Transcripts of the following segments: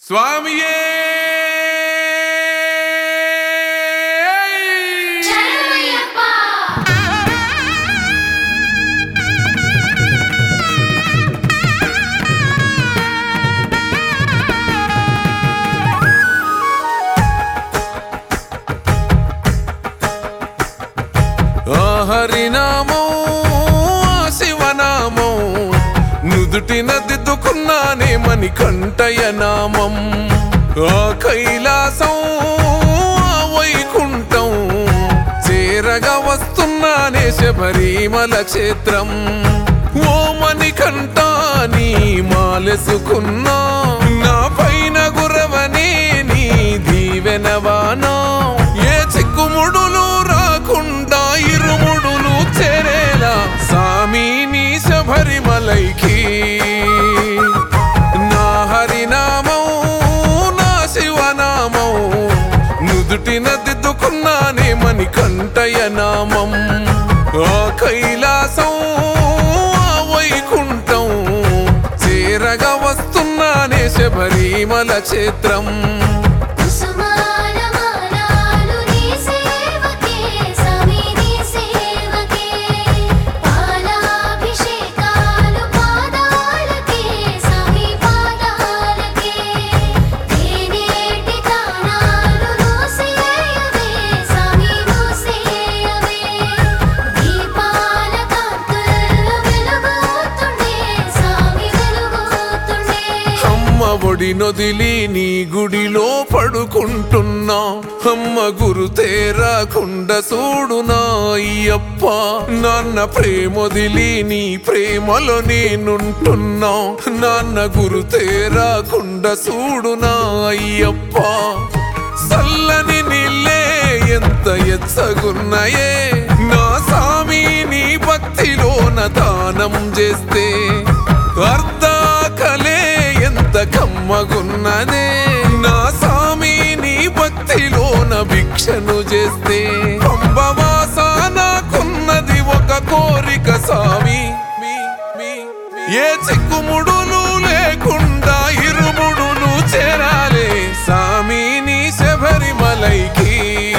స్వామియే హరినామం శివనామం నుదుటిన దిద్దుకున్నానే మణికంఠయ నామం కైలాసం వైకుంఠం చేరగా వస్తున్నానే శబరిమల క్షేత్రం ఓ మణికంఠ నీ మాలెసుకున్నా నా పైన గురవనే నీ దీవెనవానా ఏ చిక్కుముడులు రాకుండా ఇరుముడులు చేరేలా సామి నీ శబరిమలైకి నా హరినామం నా శివనామం నుదుటిన దిద్దుకున్నానే మణికంఠయ నామం కైలాసం వైకుంఠం చేరగా వస్తున్నానే శబరిమల క్షేత్రం ఒడి నొదిలి నీ గుడిలో పడుకుంటున్నా అమ్మ గురు తేరాకుండా చూడునా అయ్యప్ప నాన్న ప్రేమొదిలి నీ ప్రేమలో నేనుంటున్నా నాన్న గురు తేరాకుండా చూడునా అయ్యప్ప చల్లని నీళ్ళే ఎంత ఎచ్చగున్నాయే నా సామి నీ భక్తిలోన దానం చేస్తే అర్ధాకలే ఎంత కమ్మగున్నదే నా సామి నీ భక్తిలోన భిక్షను చేస్తే పంబవాస నాకున్నది ఒక కోరిక సామి ఏ చిక్కుముడులు లేకుండా ఇరుముడులు చేరాలే సామి నీ శబరిమలైకి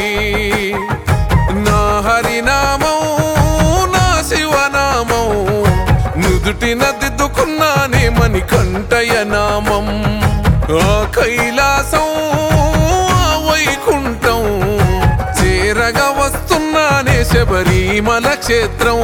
నా హరినామం నా శివనామం నుదుటిన దిద్దుకున్నానే మణికంఠయ నామం కైలాసం వైకుంఠం చేరగా వస్తున్నానే శబరిమల క్షేత్రం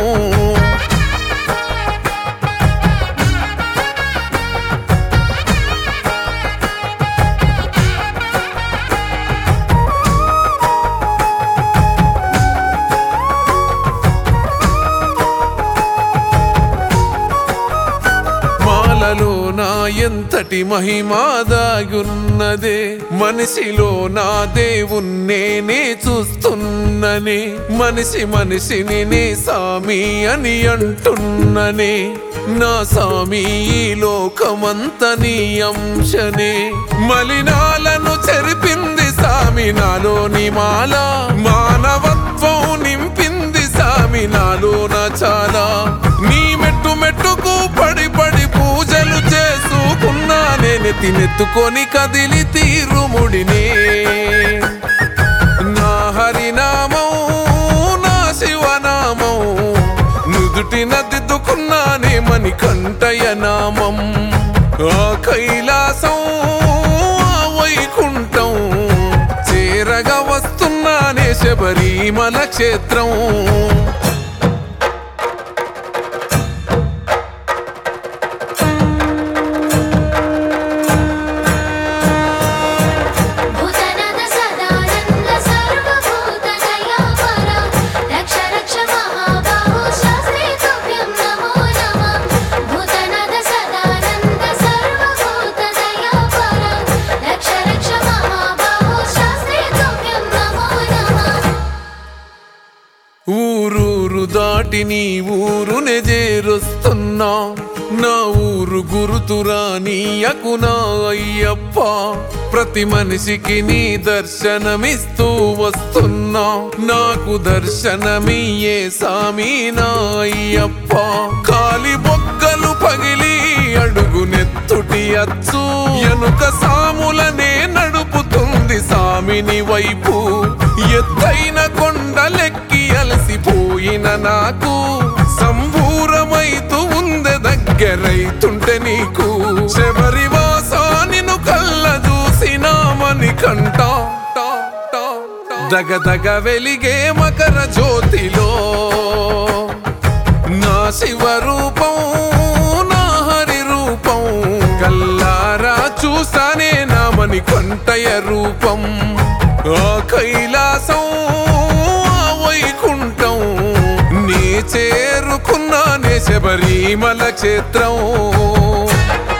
నా ఎంతటి మహిమాదాగున్నదే మనిషిలో నా దేవుణ్ణే చూస్తున్ననే మనిషిని నే సామి అని అంటున్ననే నా సామి ఈ లోకమంత నీ అంశనే మలినాలను చెరిపింది సామి నాలోని మాల మానవత్వం నింపింది సామి నాలోన చాలా నీ మెట్టు మెట్టుకు పడి పడి పూజలు చేసుకున్నా నెత్తుకొని కదిలి తీరుముడినే నా హరినామం నా శివనామం నుదుటిన దిద్దుకున్నానే మణికంఠయ నామం కైలాసం వైకుంఠం చేరగా వస్తున్నానే శబరిమల క్షేత్రం ఊరూరు దాటి నీ ఊరునే చేరుస్తున్నా నా ఊరు గురుతురా నీయకునా అయ్యప్ప ప్రతి మనిషికి నీ దర్శనమిస్తూ వస్తున్నా నాకు దర్శనమియ్యే సామి నా అయ్యప్ప కాలి బొగ్గలు పగిలి అడుగు నెత్తుటి అచ్చు ఎనుక సామి పాదములనే నడుపుతుంది సామిని వైపు. ఎత్తైన కొండలెక్కి అలసిపోయిన నాకు సంబూరమైతూ ఉందె దగ్గరైతుంటే నీకు. శబరివాస నిన్ను కళ్ళ చూసినామని కంట దగదగ వెలిగే మకర జ్యోతిలో నా శివ రూపం నా హరి రూపం. కల్లారా చూసానే నామని కంటయ రూపం. ఆ కైలాసం ఆ వైకుంఠం నీ చేరుకున్నానే శబరిమల క్షేత్రం.